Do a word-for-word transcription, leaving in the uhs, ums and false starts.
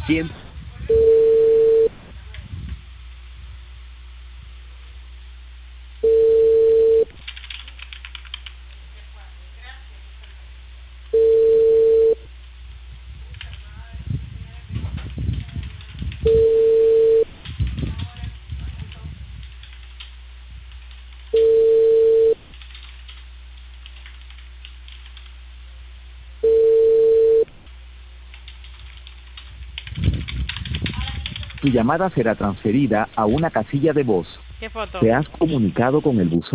cien. Tu llamada será transferida a una casilla de voz. ¿Qué foto? Te has comunicado con el buzón.